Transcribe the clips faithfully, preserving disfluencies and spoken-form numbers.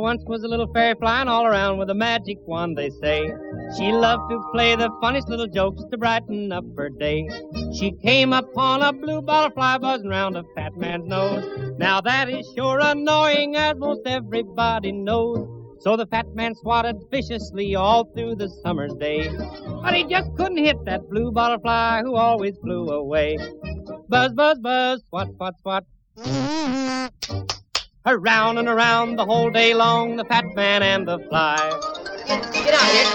once was a little fairy flying all around with a magic wand, they say. She loved to play the funniest little jokes to brighten up her day. She came upon a blue bottle fly buzzing round a fat man's nose. Now that is sure annoying, as most everybody knows. So the fat man swatted viciously all through the summer's day. But he just couldn't hit that blue bottle fly who always flew away. Buzz, buzz, buzz, swat, swat, swat. Around and around the whole day long, the fat man and the fly. Get out of here.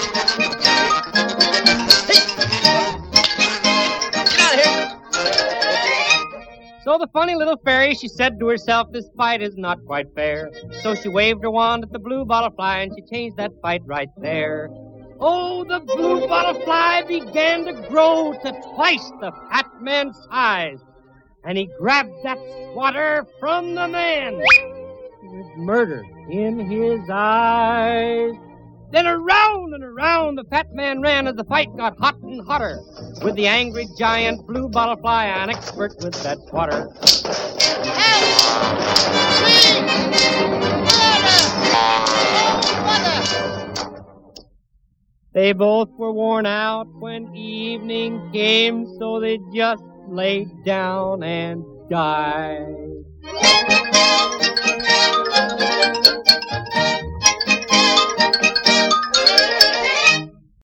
Get out of here. So the funny little fairy, she said to herself, this fight is not quite fair. So she waved her wand at the blue bottle fly, and she changed that fight right there. Oh, the blue bottle fly began to grow to twice the fat man's size. And he grabbed that swatter from the man with murder in his eyes. Then around and around the fat man ran as the fight got hot and hotter, with the angry giant blue bottle fly, an expert with that swatter. Help! Please! Murder! Murder! They both were worn out when evening came, so they just laid down and died.